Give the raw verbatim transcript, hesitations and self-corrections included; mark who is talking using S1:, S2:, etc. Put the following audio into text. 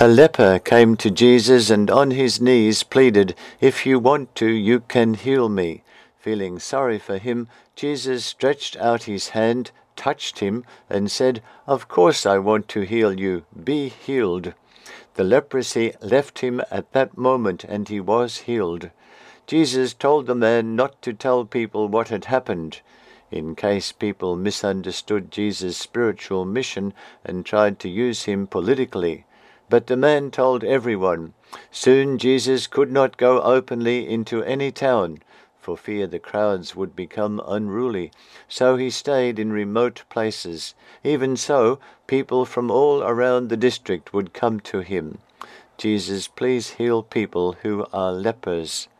S1: A leper came to Jesus and on his knees pleaded, "If you want to, you can heal me." Feeling sorry for him, Jesus stretched out his hand, touched him, and said, "Of course I want to heal you. Be healed." The leprosy left him at that moment, and he was healed. Jesus told the man not to tell people what had happened, in case people misunderstood Jesus' spiritual mission and tried to use him politically. But the man told everyone. Soon Jesus could not go openly into any town, for fear the crowds would become unruly, so he stayed in remote places. Even so, people from all around the district would come to him. Jesus, please heal people who are lepers.